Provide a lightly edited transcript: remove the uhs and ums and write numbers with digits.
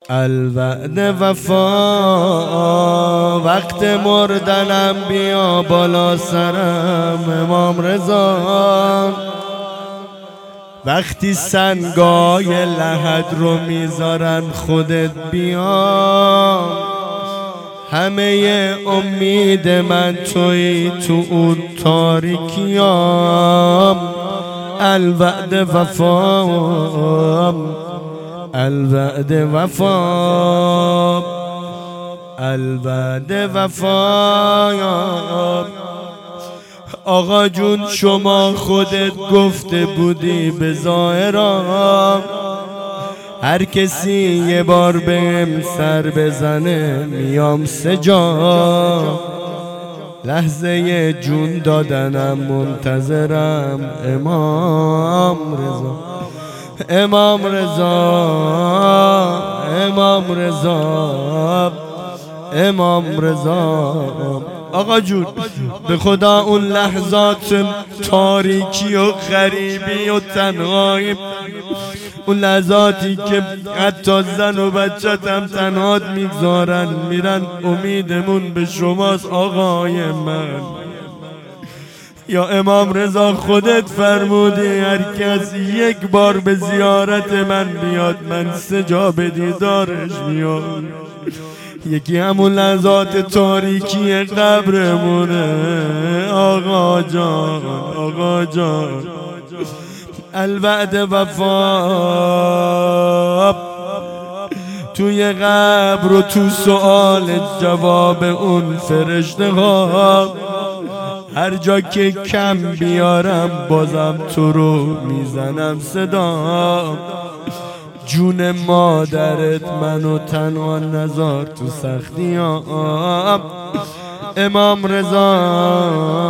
الوعد وفا، وقت مردنم بیا بالا سرم امام رضا. وقتی سنگای لحد رو میذارن خودت بیا، همه امید من توی تو اون تاریکیام. الوعد وفا، الوعد وفا، الوعد وفا. آقا جون شما خودت گفته بودی به ظاهرا، هر کسی یه بار بهم سر بزنه میام سجا. لحظه جون دادنم منتظرم امام رضا، امام رضا، امام رضا، امام رضا. آقا جون به خدا اون لحظات تاریکی و غریبی و تنهایی، اون لحظاتی که حتی زن و بچه‌تم تنهات میگذارن میرن، امیدمون به شماست آقای من. یا امام رضا خودت فرمودی هر کس یک بار به زیارت من بیاد من سجا به دیدارش میام. یکی همون لحظات تاریکی قبرمونه آقا جان، آقا جان. الوعد وفا، توی قبر و تو سؤال جواب اون فرشته ها، هر جا که کم بیارم بازم تو رو میزنم صدا. جون مادرت منو تنها نذار تو سختیام. امام رضا،